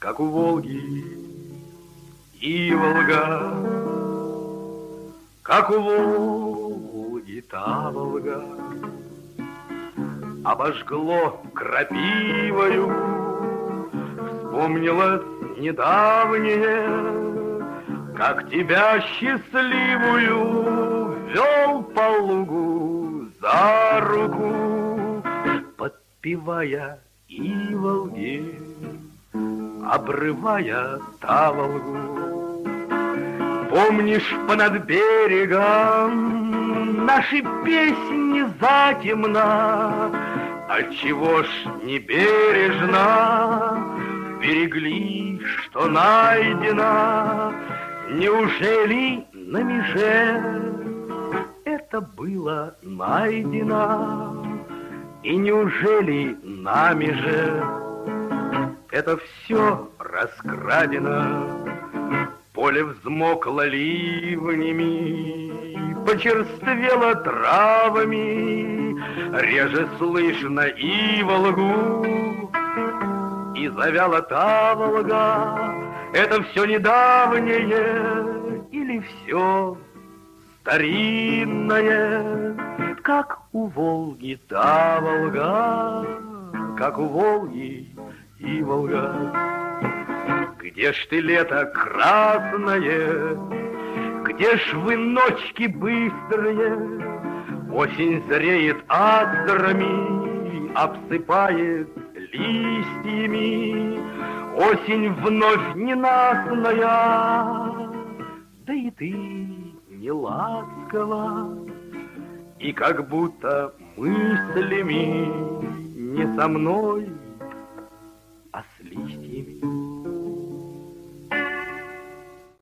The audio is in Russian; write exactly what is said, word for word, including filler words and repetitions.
как у Волги и Волга, как у Волги та Волга. Обожгло крапивою, вспомнилось недавнее, как тебя счастливую вел по лугу за руку, подпевая и Волге, обрывая та Волгу. Помнишь, понад берегом наши песни затемно, отчего ж не бережно берегли, что найдено? Неужели на меже это было найдено? И неужели на меже это все раскрадено? Поле взмокло ливнями, почерствело травами, реже слышно и Волгу, и завяла та Волга. Это все недавнее или все старинное, как у Волги та Волга, как у Волги и Волга. Где ж ты, лето красное, где ж вы, ночки быстрые? Осень зреет аздрами, обсыпает листьями. Осень вновь ненастная, да и ты не ласкова, и как будто мыслями не со мной, а с листьями.